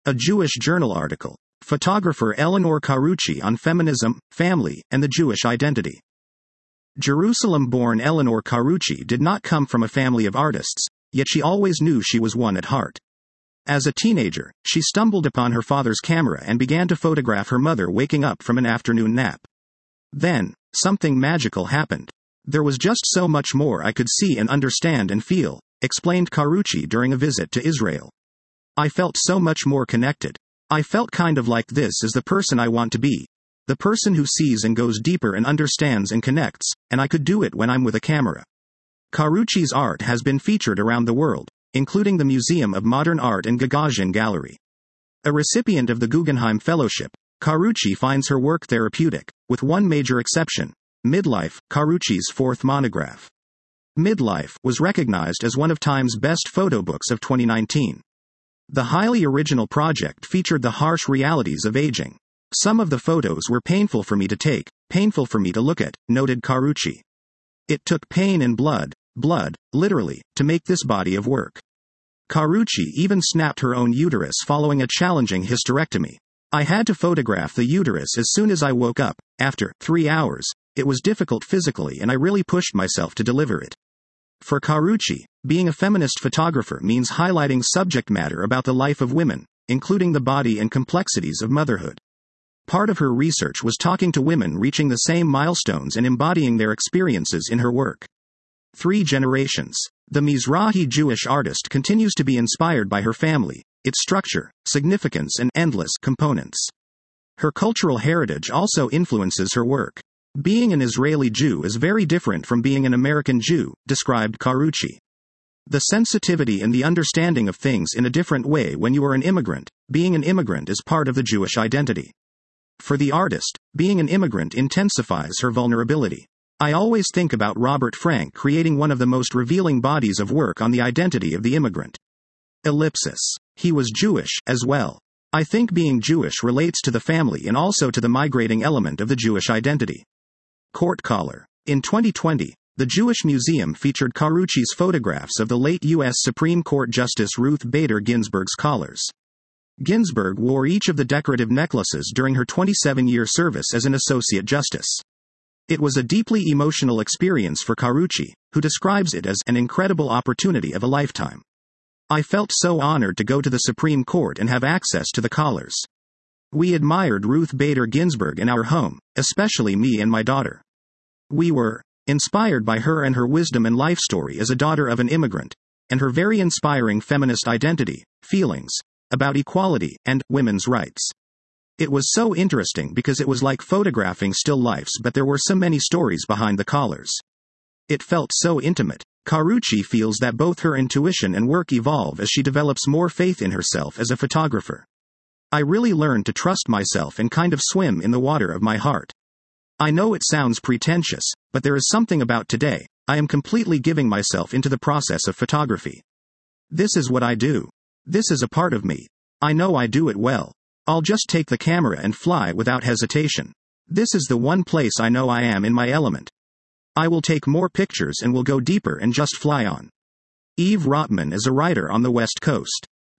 A Jewish Journal article. Photographer Eleanor Carucci on feminism, family, and the Jewish identity. Jerusalem-born Eleanor Carucci did not come from a family of artists, yet she always knew she was one at heart. As a teenager, she stumbled upon her father's camera and began to photograph her mother waking up from an afternoon nap. Then, something magical happened. There was just so much more I could see and understand and feel, explained Carucci during a visit to Israel. I felt so much more connected. I felt kind of like this is the person I want to be. The person who sees and goes deeper and understands and connects, and I could do it when I'm with a camera. Carucci's art has been featured around the world, including the Museum of Modern Art and Gagarin Gallery. A recipient of the Guggenheim Fellowship, Carucci finds her work therapeutic, with one major exception: Midlife, Carucci's fourth monograph. Midlife was recognized as one of Time's best photo books of 2019. The highly original project featured the harsh realities of aging. Some of the photos were painful for me to take, painful for me to look at, noted Carucci. It took pain and blood, literally, to make this body of work. Carucci even snapped her own uterus following a challenging hysterectomy. I had to photograph the uterus as soon as I woke up. After 3 hours, it was difficult physically and I really pushed myself to deliver it. For Carucci, being a feminist photographer means highlighting subject matter about the life of women, including the body and complexities of motherhood. Part of her research was talking to women reaching the same milestones and embodying their experiences in her work. 3 generations. The Mizrahi Jewish artist continues to be inspired by her family, its structure, significance, and endless components. Her cultural heritage also influences her work. Being an Israeli Jew is very different from being an American Jew, described Carucci. The sensitivity and the understanding of things in a different way when you are an immigrant. Being an immigrant is part of the Jewish identity. For the artist, being an immigrant intensifies her vulnerability. I always think about Robert Frank creating one of the most revealing bodies of work on the identity of the immigrant. Ellipsis. He was Jewish, as well. I think being Jewish relates to the family and also to the migrating element of the Jewish identity. Court collar. In 2020, the Jewish Museum featured Carucci's photographs of the late U.S. Supreme Court Justice Ruth Bader Ginsburg's collars. Ginsburg wore each of the decorative necklaces during her 27-year service as an Associate Justice. It was a deeply emotional experience for Carucci, who describes it as an incredible opportunity of a lifetime. I felt so honored to go to the Supreme Court and have access to the collars. We admired Ruth Bader Ginsburg in our home, especially me and my daughter. We were inspired by her and her wisdom and life story as a daughter of an immigrant, and her very inspiring feminist identity, feelings about equality and women's rights. It was so interesting because it was like photographing still lifes, but there were so many stories behind the collars. It felt so intimate. Carucci feels that both her intuition and work evolve as she develops more faith in herself as a photographer. I really learned to trust myself and kind of swim in the water of my heart. I know it sounds pretentious, but there is something about today. I am completely giving myself into the process of photography. This is what I do. This is a part of me. I know I do it well. I'll just take the camera and fly without hesitation. This is the one place I know I am in my element. I will take more pictures and will go deeper and just fly on. Eve Rotman is a writer on the West Coast.